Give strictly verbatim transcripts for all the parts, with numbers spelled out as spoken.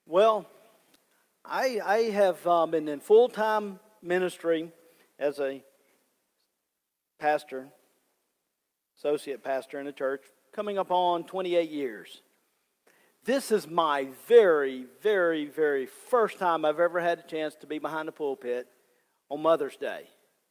Well, I, I have uh, been in full-time ministry as a pastor, associate pastor in a church, coming up on twenty-eight years. This is my very, very, very first time I've ever had a chance to be behind the pulpit on Mother's Day.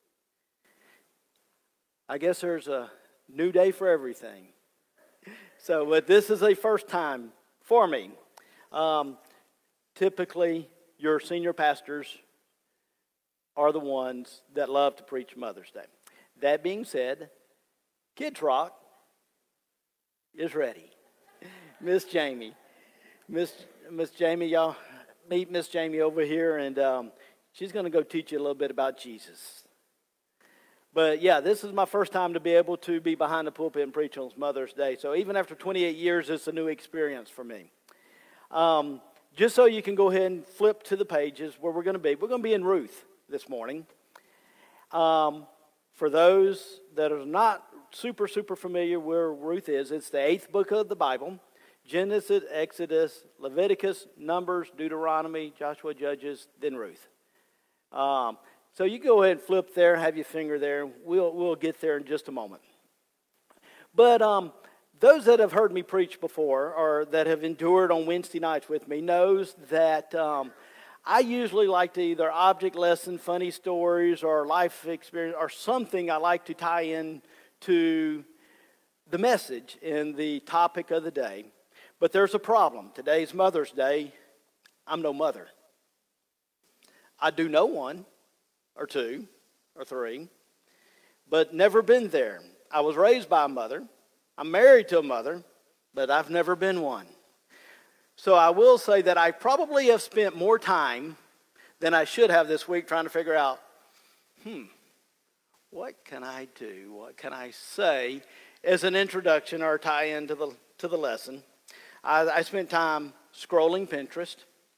I guess there's a new day for everything. So, but this is a first time for me. Um, typically, your senior pastors are the ones that love to preach Mother's Day. That being said, Kids Rock is ready. Miss Jamie. Miss Miss Jamie, y'all meet Miss Jamie over here, and um, she's going to go teach you a little bit about Jesus. But yeah, this is my first time to be able to be behind the pulpit and preach on Mother's Day. So even after twenty-eight years, it's a new experience for me. Um, just so you can go ahead and flip to the pages where we're going to be. We're going to be in Ruth this morning. Um, for those that are not super, super familiar where Ruth is, it's the eighth book of the Bible. Genesis, Exodus, Leviticus, Numbers, Deuteronomy, Joshua, Judges, then Ruth. Um, so you go ahead and flip there, have your finger there. We'll we'll get there in just a moment. But um, those that have heard me preach before or that have endured on Wednesday nights with me knows that um, I usually like to either object lesson, funny stories, or life experience, or something I like to tie in to the message and the topic of the day. But there's a problem. Today's Mother's Day. I'm no mother. I do know one, or two, or three, but never been there. I was raised by a mother. I'm married to a mother, but I've never been one. So I will say that I probably have spent more time than I should have this week trying to figure out, hmm, what can I do? What can I say as an introduction or tie-in to the to the lesson? I, I spent time scrolling Pinterest.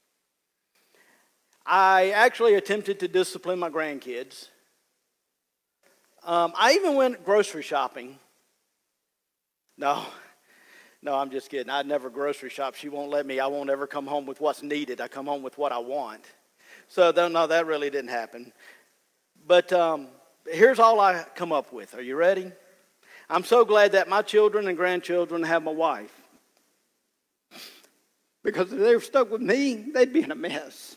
I actually attempted to discipline my grandkids. Um, I even went grocery shopping. No, no, I'm just kidding. I'd never grocery shop. She won't let me. I won't ever come home with what's needed. I come home with what I want. So, no, that really didn't happen. But um, here's all I come up with. Are you ready? I'm so glad that my children and grandchildren have my wife. Because if they were stuck with me, they'd be in a mess.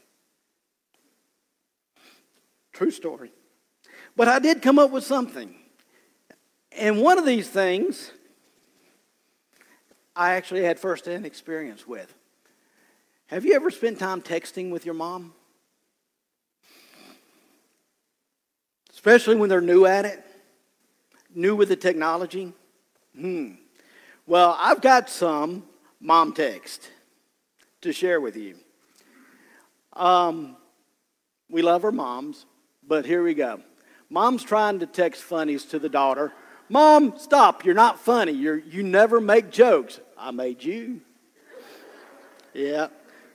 True story. But I did come up with something. And one of these things I actually had first-hand experience with. Have you ever spent time texting with your mom? Especially when they're new at it, new with the technology. Hmm. Well, I've got some mom text to share with you. Um, we love our moms, but here we go. Mom's trying to text funnies to the daughter. Mom, stop, you're not funny. You're, you never make jokes. I made you. Yeah.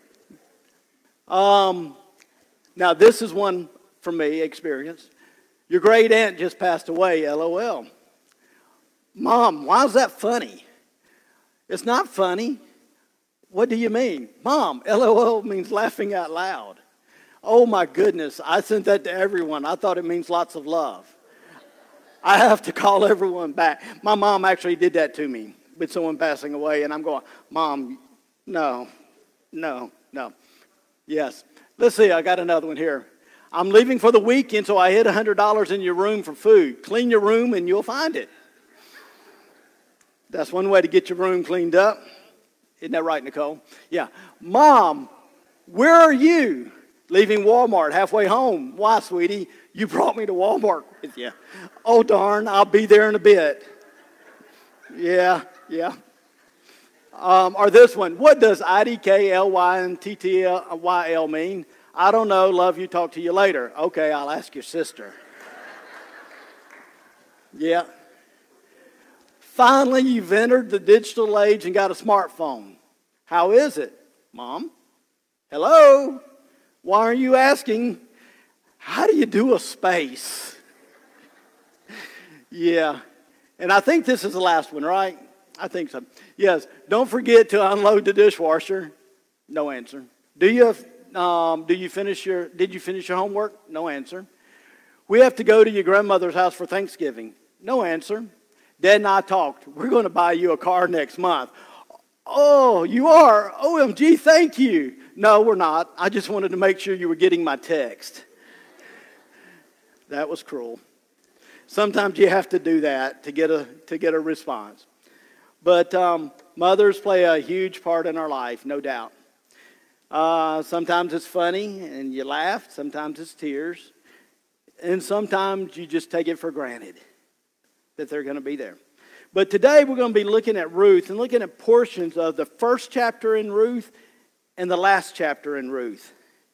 Um, now, this is one from me, experience. Your great aunt just passed away, LOL. Mom, why is that funny? It's not funny. What do you mean? Mom, LOL means laughing out loud. Oh my goodness, I sent that to everyone. I thought it means lots of love. I have to call everyone back. My mom actually did that to me with someone passing away, and I'm going, Mom, no, no, no. Yes. Let's see, I got another one here. I'm leaving for the weekend, so I hid one hundred dollars in your room for food. Clean your room and you'll find it. That's one way to get your room cleaned up. Isn't that right, Nicole? Yeah. Mom, where are you? Leaving Walmart halfway home. Why, sweetie? You brought me to Walmart with you. Oh, darn, I'll be there in a bit. Yeah, yeah. Um, or this one. What does I D K L Y and T T Y L mean? I don't know. Love you. Talk to you later. Okay, I'll ask your sister. Yeah. Finally, you've entered the digital age and got a smartphone. How is it, Mom? Hello? Why are you asking? How do you do a space? Yeah. And I think this is the last one, right? I think so. Yes. Don't forget to unload the dishwasher. No answer. Do you have, um, do you finish your, did you finish your homework? No answer. We have to go to your grandmother's house for Thanksgiving. No answer. Dad and I talked. We're going to buy you a car next month. Oh, you are? O M G, thank you. No, we're not. I just wanted to make sure you were getting my text. That was cruel. Sometimes you have to do that to get a, to get a response. But um, mothers play a huge part in our life, no doubt. Uh, sometimes it's funny and you laugh. Sometimes it's tears. And sometimes you just take it for granted that they're going to be there. But today we're going to be looking at Ruth and looking at portions of the first chapter in Ruth and the last chapter in Ruth.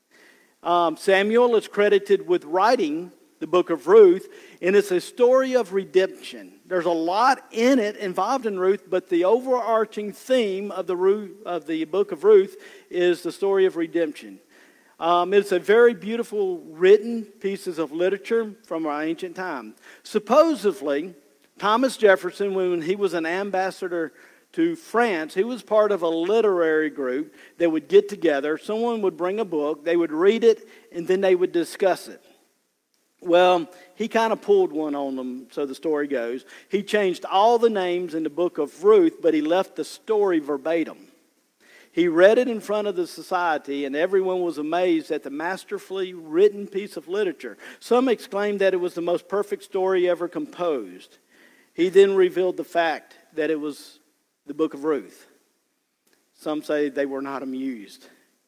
Um, Samuel is credited with writing the book of Ruth, and it's a story of redemption. There's a lot in it involved in Ruth, but the overarching theme of the, Ruth, of the book of Ruth is the story of redemption. Um, it's a very beautiful written pieces of literature from our ancient time. Supposedly, Thomas Jefferson, when he was an ambassador to France, he was part of a literary group that would get together. Someone would bring a book, they would read it, and then they would discuss it. Well, he kind of pulled one on them, so the story goes. He changed all the names in the book of Ruth, but he left the story verbatim. He read it in front of the society, and everyone was amazed at the masterfully written piece of literature. Some exclaimed that it was the most perfect story ever composed. He then revealed the fact that it was the book of Ruth. Some say they were not amused.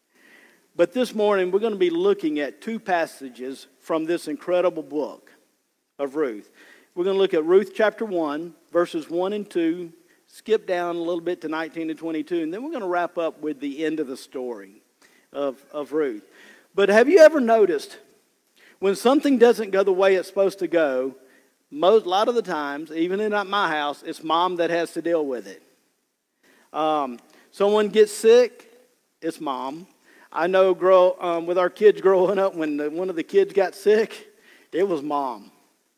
But this morning, we're going to be looking at two passages from this incredible book of Ruth. We're going to look at Ruth chapter one, verses one and two, skip down a little bit to nineteen and twenty-two, and then we're going to wrap up with the end of the story of, of Ruth. But have you ever noticed when something doesn't go the way it's supposed to go, most, a lot of the times, even in my house, it's mom that has to deal with it. Um, someone gets sick, it's mom. I know grow, um, with our kids growing up, when the, one of the kids got sick, it was mom.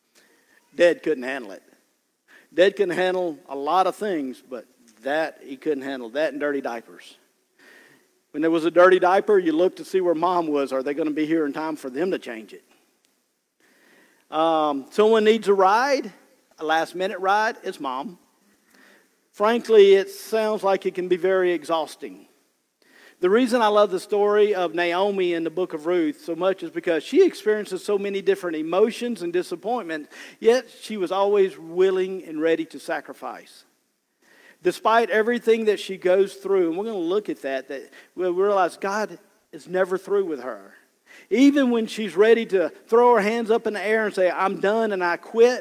Dad couldn't handle it. Dad couldn't handle a lot of things, but that, he couldn't handle that and dirty diapers. When there was a dirty diaper, you looked to see where mom was. Are they going to be here in time for them to change it? Um, someone needs a ride, a last-minute ride, it's mom. Frankly, it sounds like it can be very exhausting. The reason I love the story of Naomi in the book of Ruth so much is because she experiences so many different emotions and disappointment, yet she was always willing and ready to sacrifice. Despite everything that she goes through, and we're going to look at that, that we'll realize God is never through with her. Even when she's ready to throw her hands up in the air and say, I'm done and I quit,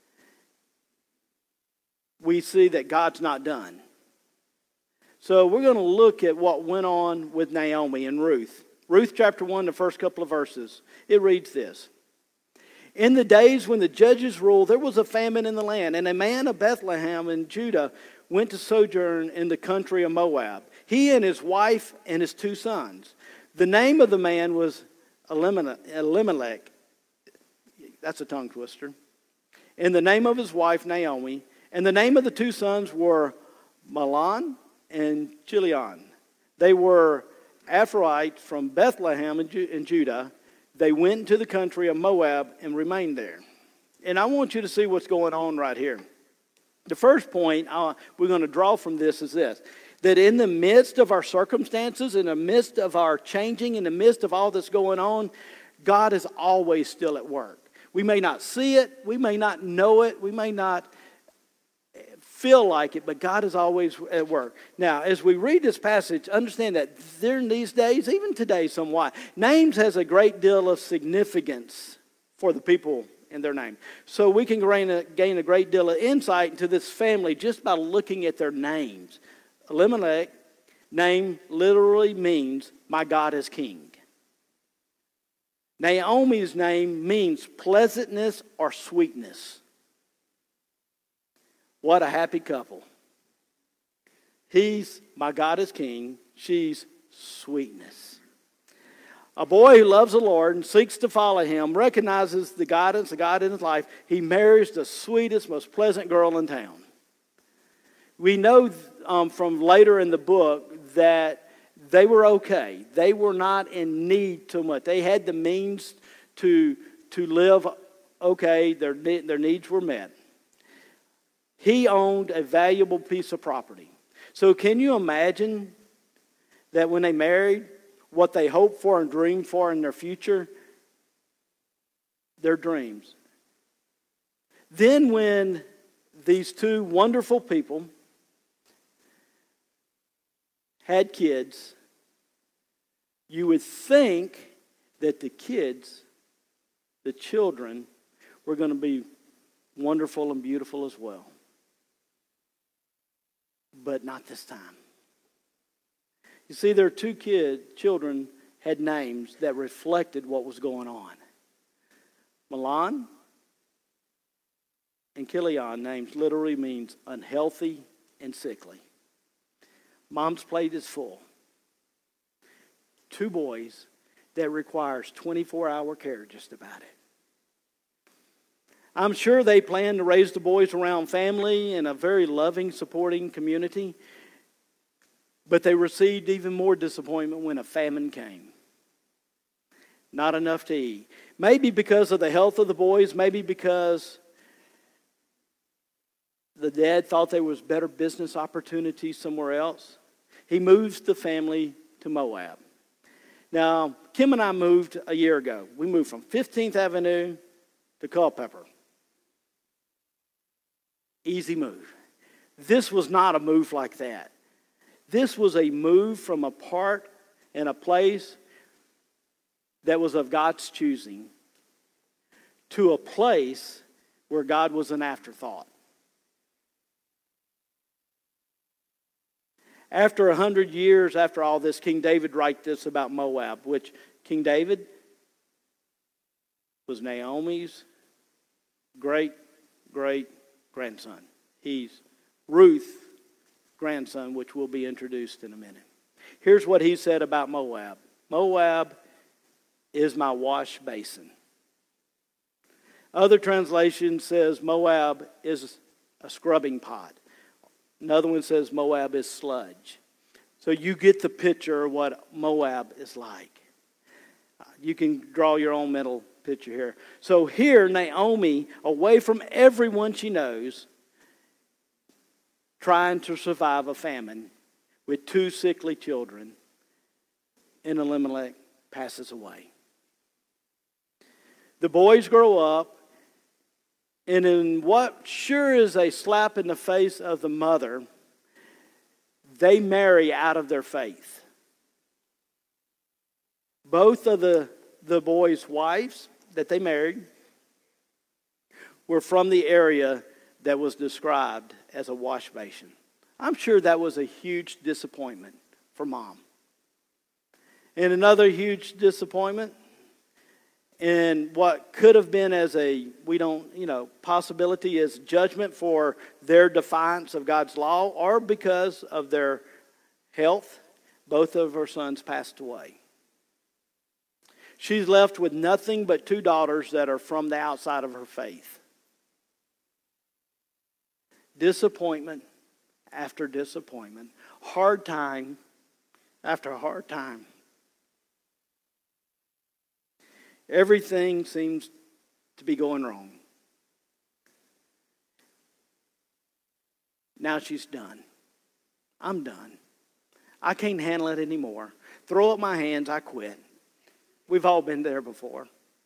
we see that God's not done. So we're going to look at what went on with Naomi and Ruth. Ruth chapter one, the first couple of verses. It reads this. In the days when the judges ruled, there was a famine in the land, and a man of Bethlehem in Judah went to sojourn in the country of Moab, he and his wife and his two sons. The name of the man was Elimelech. That's a tongue twister. And the name of his wife, Naomi. And the name of the two sons were Mahlon and Chilion. They were Ephrathites from Bethlehem in, Ju- in Judah. They went into the country of Moab and remained there. And I want you to see what's going on right here. The first point uh, we're going to draw from this is this. That in the midst of our circumstances, in the midst of our changing, in the midst of all that's going on, God is always still at work. We may not see it, we may not know it, we may not feel like it, but God is always at work. Now, as we read this passage, understand that during these days, even today somewhat, names has a great deal of significance for the people in their name. So we can gain a, gain a great deal of insight into this family just by looking at their names. Elimelech name literally means, my God is king. Naomi's name means pleasantness or sweetness. What a happy couple. He's, my God is king. She's sweetness. A boy who loves the Lord and seeks to follow him, recognizes the guidance of God in his life. He marries the sweetest, most pleasant girl in town. We know um, from later in the book that they were okay. They were not in need too much. They had the means to, to live okay. Their, their needs were met. He owned a valuable piece of property. So can you imagine that when they married, what they hoped for and dreamed for in their future? Their dreams. Then when these two wonderful people had kids, you would think that the kids, the children, were going to be wonderful and beautiful as well. But not this time. You see, their two kid, children had names that reflected what was going on. Mahlon and Chilion, names literally means unhealthy and sickly. Mom's plate is full. Two boys that requires twenty-four hour care just about it. I'm sure they planned to raise the boys around family in a very loving, supporting community. But they received even more disappointment when a famine came. Not enough to eat. Maybe because of the health of the boys, maybe because the dad thought there was better business opportunities somewhere else. He moves the family to Moab. Now, Kim and I moved a year ago. We moved from fifteenth Avenue to Culpeper. Easy move. This was not a move like that. This was a move from a part and a place that was of God's choosing to a place where God was an afterthought. After a hundred years after all this, King David writes this about Moab, which King David was Naomi's great, great grandson. He's Ruth's grandson, which will be introduced in a minute. Here's what he said about Moab. Moab is my wash basin. Other translation says Moab is a scrubbing pot. Another one says Moab is sludge. So you get the picture of what Moab is like. You can draw your own mental picture here. So here, Naomi, away from everyone she knows, trying to survive a famine with two sickly children, and Elimelech passes away. The boys grow up, and in what sure is a slap in the face of the mother, they marry out of their faith. Both of the, the boys' wives that they married were from the area that was described as a wash basin. I'm sure that was a huge disappointment for mom. And another huge disappointment in what could have been as a, we don't, you know, possibility as judgment for their defiance of God's law, or because of their health, both of her sons passed away. She's left with nothing but two daughters that are from the outside of her faith. Disappointment after disappointment. Hard time after hard time. Everything seems to be going wrong. Now she's done. I'm done. I can't handle it anymore. Throw up my hands, I quit. We've all been there before.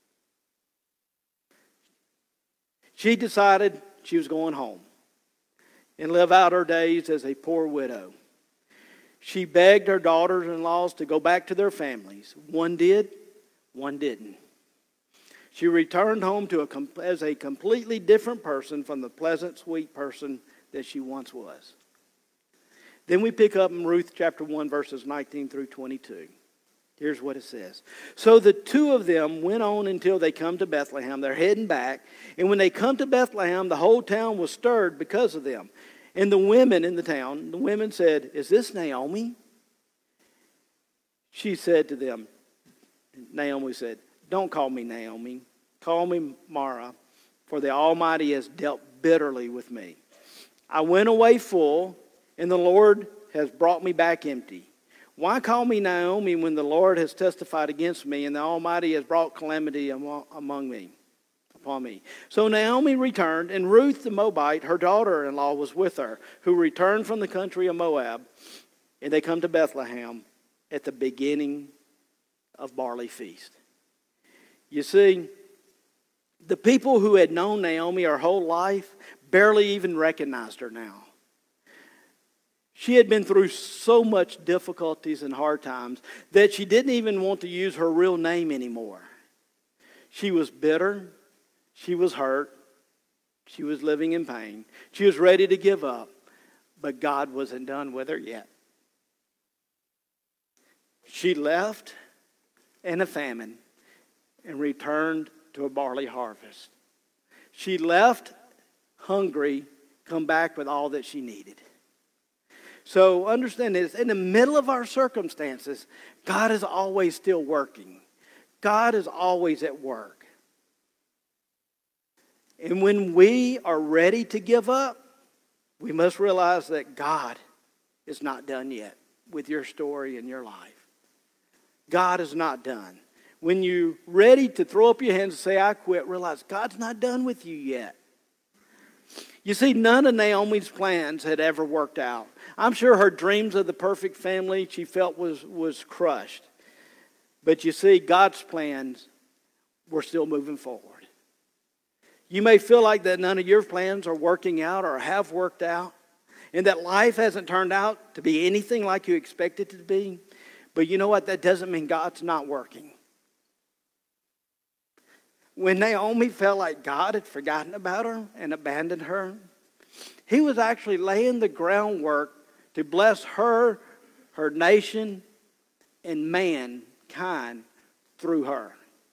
She decided she was going home and live out her days as a poor widow. She begged her daughters-in-laws to go back to their families. One did, one didn't. She returned home to a, as a completely different person from the pleasant, sweet person that she once was. Then we pick up in Ruth chapter one, verses nineteen through twenty-two. Here's what it says. So the two of them went on until they come to Bethlehem. They're heading back. And when they come to Bethlehem, the whole town was stirred because of them. And the women in the town, the women said, "Is this Naomi?" She said to them, Naomi said, "Don't call me Naomi. Call me Mara, for the Almighty has dealt bitterly with me. I went away full, and the Lord has brought me back empty. Why call me Naomi when the Lord has testified against me and the Almighty has brought calamity among me, upon me? So Naomi returned, and Ruth the Moabite, her daughter-in-law, was with her, who returned from the country of Moab, and they come to Bethlehem at the beginning of barley feast. You see, the people who had known Naomi her whole life barely even recognized her now. She had been through so much difficulties and hard times that she didn't even want to use her real name anymore. She was bitter. She was hurt. She was living in pain. She was ready to give up, but God wasn't done with her yet. She left in a famine and returned to a barley harvest. She left hungry, come back with all that she needed. So understand this, in the middle of our circumstances, God is always still working. God is always at work. And when we are ready to give up, we must realize that God is not done yet with your story and your life. God is not done. When you're ready to throw up your hands and say, I quit, realize God's not done with you yet. You see, none of Naomi's plans had ever worked out. I'm sure her dreams of the perfect family she felt was, was crushed. But you see, God's plans were still moving forward. You may feel like that none of your plans are working out or have worked out, and that life hasn't turned out to be anything like you expected it to be. But you know what? That doesn't mean God's not working. When Naomi felt like God had forgotten about her and abandoned her, He was actually laying the groundwork to bless her, her nation, and mankind through her.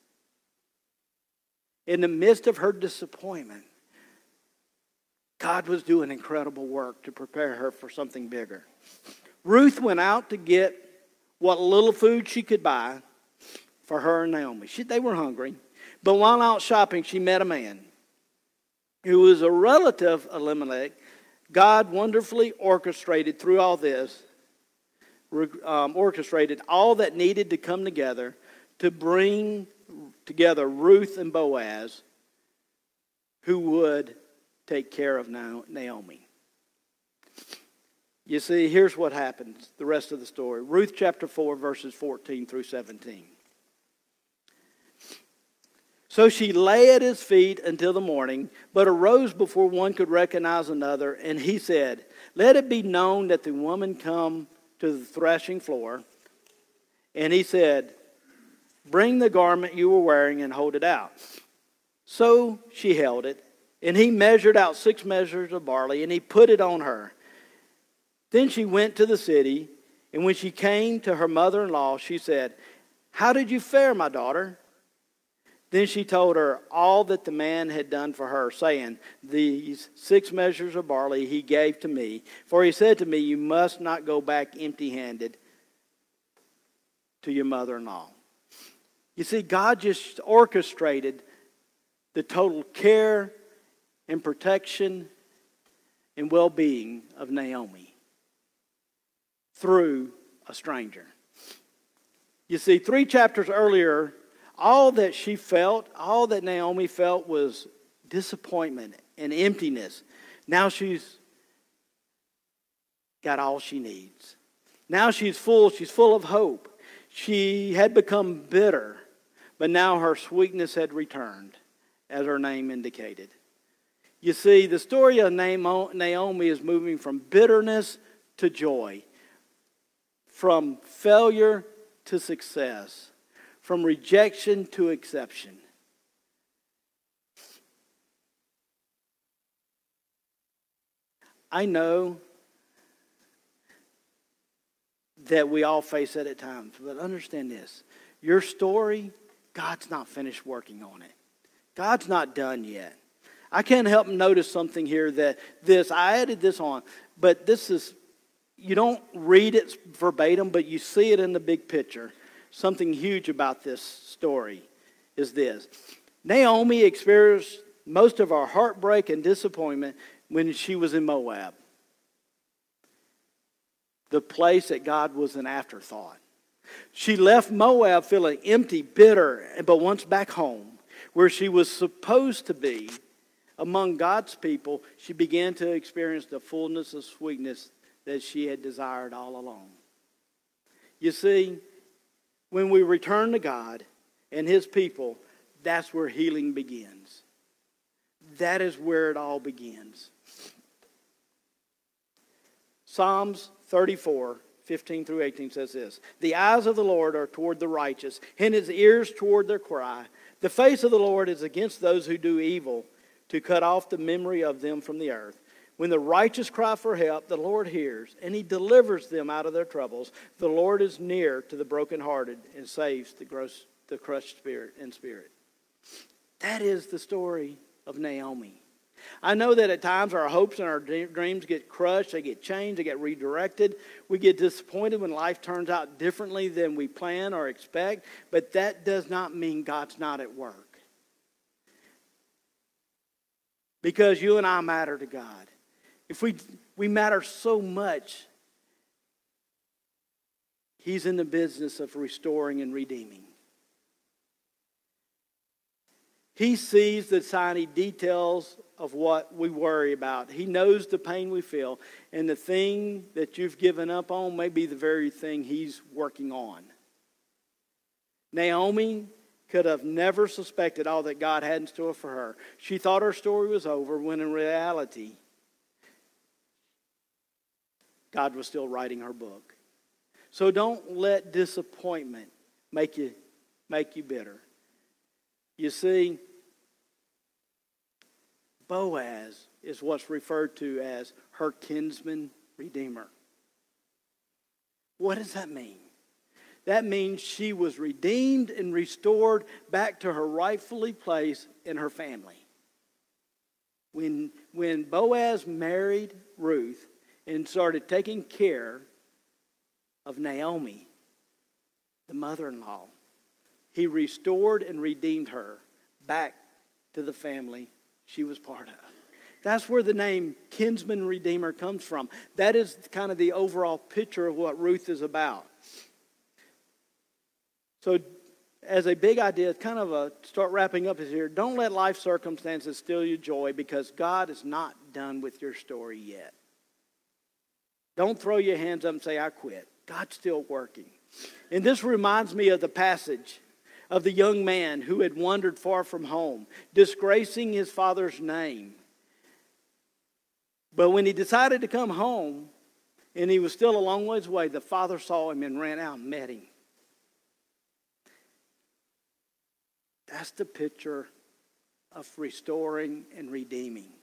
In the midst of her disappointment, God was doing incredible work to prepare her for something bigger. Ruth went out to get what little food she could buy for her and Naomi. She, they were hungry. But while out shopping, she met a man who was a relative of Elimelech. God wonderfully orchestrated through all this, um, orchestrated all that needed to come together to bring together Ruth and Boaz, who would take care of Naomi. You see, here's what happens, the rest of the story. Ruth chapter four, verses fourteen through seventeen. So she lay at his feet until the morning, but arose before one could recognize another. And he said, let it be known that the woman come to the threshing floor. And he said, bring the garment you were wearing and hold it out. So she held it, and he measured out six measures of barley, and he put it on her. Then she went to the city, and when she came to her mother-in-law, she said, how did you fare, my daughter? Then she told her all that the man had done for her, saying, these six measures of barley he gave to me. For he said to me, you must not go back empty-handed to your mother-in-law. You see, God just orchestrated the total care and protection and well-being of Naomi through a stranger. You see, three chapters earlier, all that she felt, all that Naomi felt was disappointment and emptiness. Now she's got all she needs. Now she's full, she's full of hope. She had become bitter, but now her sweetness had returned, as her name indicated. You see, the story of Naomi is moving from bitterness to joy, from failure to success, from rejection to acceptance. I know that we all face that at times, but understand this. Your story, God's not finished working on it. God's not done yet. I can't help notice something here that this, I added this on, but this is, you don't read it verbatim, but you see it in the big picture. Something huge about this story is this. Naomi experienced most of her heartbreak and disappointment when she was in Moab. the place that God was an afterthought. She left Moab feeling empty, bitter, but once back home, where she was supposed to be among God's people, she began to experience the fullness of sweetness that she had desired all along. You see, when we return to God and His people, that's where healing begins. That is where it all begins. Psalms thirty-four, fifteen through eighteen says this: "The eyes of the Lord are toward the righteous, and His ears toward their cry. The face of the Lord is against those who do evil, to cut off the memory of them from the earth. When the righteous cry for help, the Lord hears, and He delivers them out of their troubles. The Lord is near to the brokenhearted and saves the, gross, the crushed spirit in spirit." That is the story of Naomi. I know that at times our hopes and our dreams get crushed, they get changed, they get redirected. We get disappointed when life turns out differently than we plan or expect, but that does not mean God's not at work. Because you and I matter to God. If we, we matter so much, He's in the business of restoring and redeeming. He sees the tiny details of what we worry about. He knows the pain we feel. And the thing that you've given up on may be the very thing He's working on. Naomi could have never suspected all that God had in store for her. She thought her story was over, when in reality, God was still writing her book. So don't let disappointment make you, make you bitter. You see, Boaz is what's referred to as her kinsman redeemer. What does that mean? That means she was redeemed and restored back to her rightfully place in her family. When, when Boaz married Ruth and started taking care of Naomi, the mother-in-law, he restored and redeemed her back to the family she was part of. That's where the name kinsman redeemer comes from. That is kind of the overall picture of what Ruth is about. So as a big idea, kind of a start wrapping up is here. Don't let life circumstances steal your joy, because God is not done with your story yet. Don't throw your hands up and say, "I quit." God's still working. And this reminds me of the passage of the young man who had wandered far from home, disgracing his father's name. But when he decided to come home, and he was still a long ways away, the father saw him and ran out and met him. That's the picture of restoring and redeeming.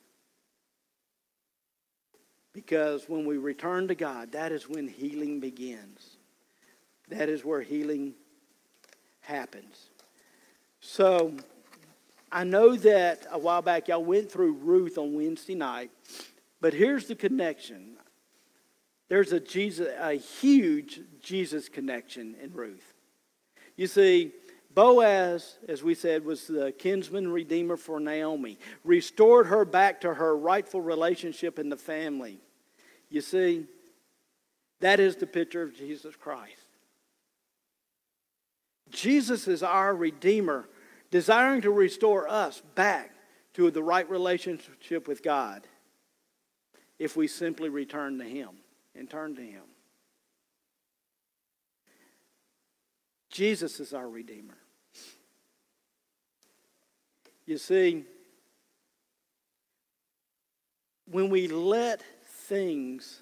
Because when we return to God, that is when healing begins. That is where healing happens. So, I know that a while back y'all went through Ruth on Wednesday night, but here's the connection. There's a Jesus, a huge Jesus connection in Ruth. You see, Boaz, as we said, was the kinsman redeemer for Naomi, restored her back to her rightful relationship in the family. You see, that is the picture of Jesus Christ. Jesus is our Redeemer, desiring to restore us back to the right relationship with God if we simply return to Him and turn to Him. Jesus is our Redeemer. You see, when we let things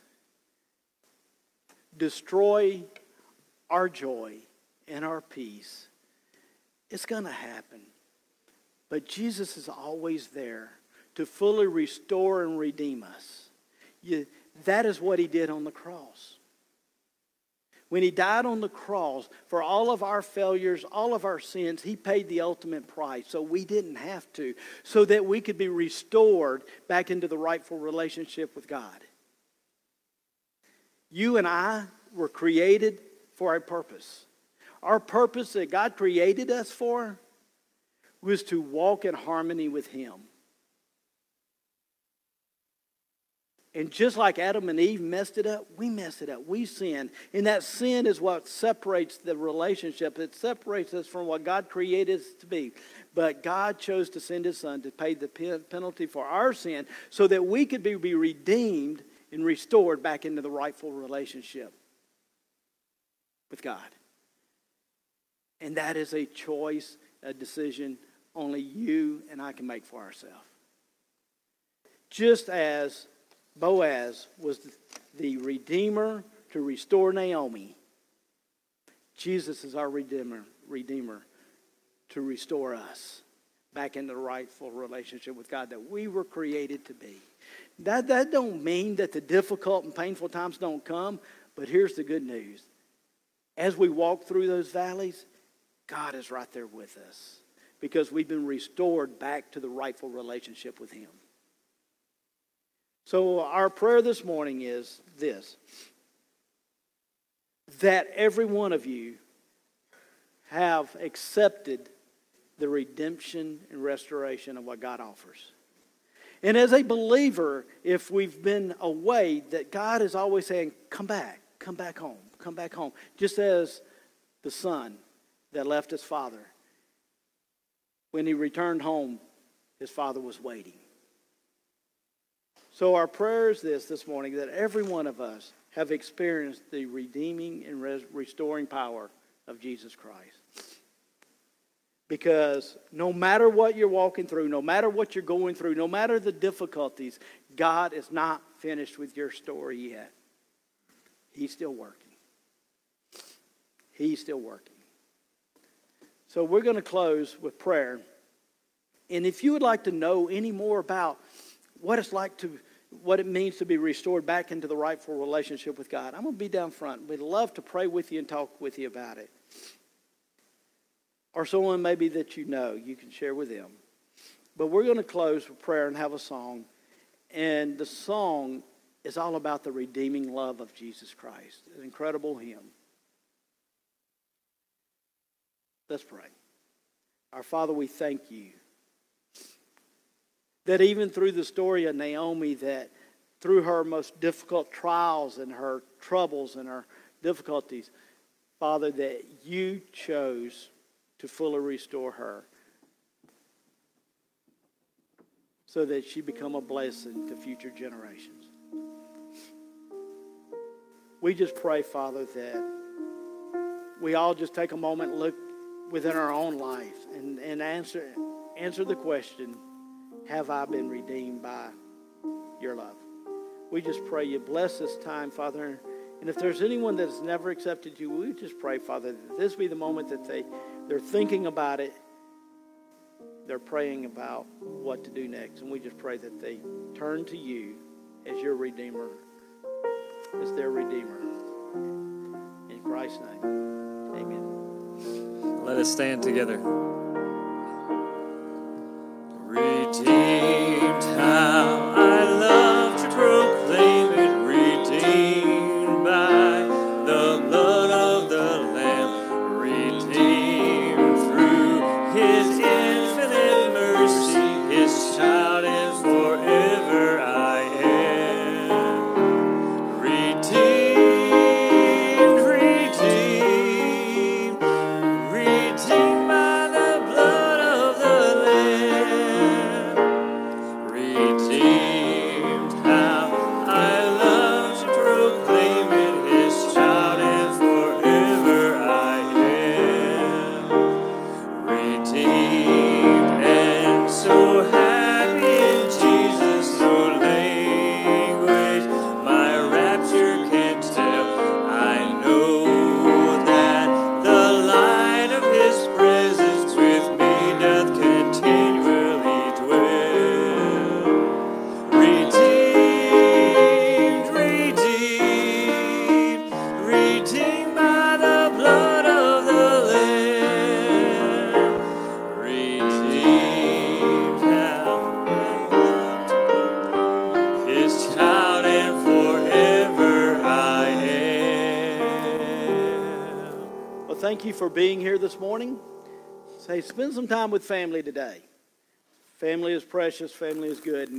destroy our joy and our peace, it's going to happen. But Jesus is always there to fully restore and redeem us. You, that is what He did on the cross. When He died on the cross for all of our failures, all of our sins, He paid the ultimate price so we didn't have to, so that we could be restored back into the rightful relationship with God. You and I were created for a purpose. Our purpose that God created us for was to walk in harmony with Him. And just like Adam and Eve messed it up, we messed it up. We sinned. And that sin is what separates the relationship. It separates us from what God created us to be. But God chose to send his son to pay the penalty for our sin so that we could be redeemed and restored back into the rightful relationship with God. And that is a choice, a decision only you and I can make for ourselves. Just as Boaz was the redeemer to restore Naomi, Jesus is our redeemer, redeemer to restore us back into the rightful relationship with God that we were created to be. That, that don't mean that the difficult and painful times don't come, but here's the good news. As we walk through those valleys, God is right there with us because we've been restored back to the rightful relationship with him. So our prayer this morning is this, that every one of you have accepted the redemption and restoration of what God offers. And as a believer, if we've been away, that God is always saying, come back, come back home, come back home. Just as the son that left his father, when he returned home, his father was waiting. So our prayer is this this morning, that every one of us have experienced the redeeming and res- restoring power of Jesus Christ. Because no matter what you're walking through, no matter what you're going through, no matter the difficulties, God is not finished with your story yet. He's still working. He's still working. So we're going to close with prayer. And if you would like to know any more about what it's like to, what it means to be restored back into the rightful relationship with God, I'm going to be down front. We'd love to pray with you and talk with you about it. Or someone maybe that you know, you can share with them. But we're going to close with prayer and have a song. And the song is all about the redeeming love of Jesus Christ. An incredible hymn. Let's pray. Our Father, we thank you that even through the story of Naomi, that through her most difficult trials and her troubles and her difficulties, Father, that you chose to fully restore her so that she become a blessing to future generations. We just pray, Father, that we all just take a moment and look within our own life and, and answer, answer the question, have I been redeemed by your love? We just pray you bless this time, Father. And if there's anyone that's never accepted you, we just pray, Father, that this be the moment that they, they're thinking about it. They're praying about what to do next. And we just pray that they turn to you as your Redeemer, as their Redeemer. In Christ's name, amen. Let us stand together. Redeemed, how I love to proclaim it, redeemed by the blood of the Lamb, redeemed through his infinite mercy, his child, and forever I am. Redeemed, redeemed, redeemed by the blood of the Lamb, redeemed, how I love to proclaim it, his child, and forever I am. Redeemed and so happy in Jesus, no language my rapture can tell. I know that the light of his presence with me doth continually dwell. Redeemed, redeemed, redeemed by the blood of the Lamb, redeemed, how I love to be his child, and forever I am. Well, thank you for being here this morning. Say, spend some time with family today. Family is precious. Family is good. And we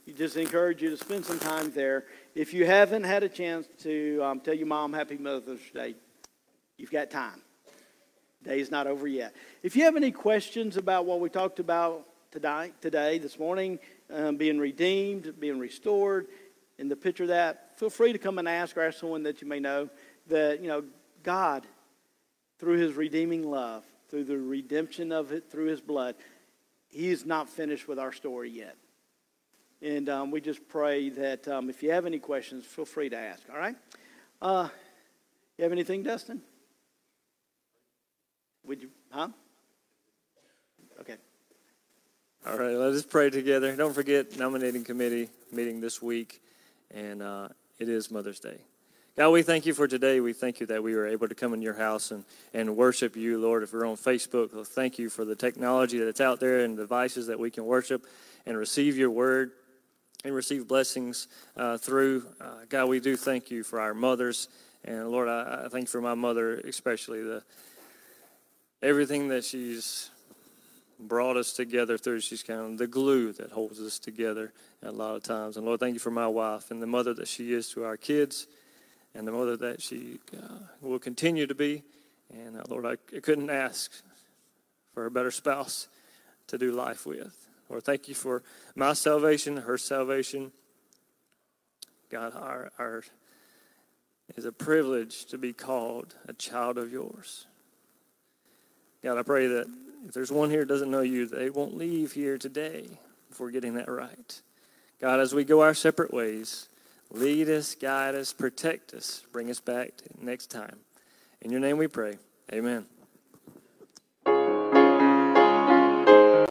you just encourage you to spend some time there. If you haven't had a chance to um, tell your mom Happy Mother's Day, you've got time. Day's not over yet. If you have any questions about what we talked about today, today this morning, um, being redeemed, being restored, in the picture of that, feel free to come and ask or ask someone that you may know that, you know, God, through his redeeming love, through the redemption of it, through his blood, he is not finished with our story yet. And um, we just pray that um, if you have any questions, feel free to ask, all right? Uh, you have anything, Dustin? Would you, huh? Okay. All right, let us pray together. Don't forget, nominating committee meeting this week, and uh, it is Mother's Day. God, we thank you for today. We thank you that we were able to come in your house and, and worship you, Lord. If we're on Facebook, well, thank you for the technology that's out there and devices that we can worship and receive your word and receive blessings uh, through. Uh, God, we do thank you for our mothers. And, Lord, I, I thank you for my mother, especially the everything that she's brought us together through. She's kind of the glue that holds us together a lot of times. And, Lord, thank you for my wife and the mother that she is to our kids and the mother that she uh, will continue to be. And, uh, Lord, I, I couldn't ask for a better spouse to do life with. Lord, thank you for my salvation, her salvation. God, our, our is a privilege to be called a child of yours. God, I pray that if there's one here that doesn't know you, they won't leave here today before getting that right. God, as we go our separate ways, lead us, guide us, protect us, bring us back next time. In your name we pray. Amen.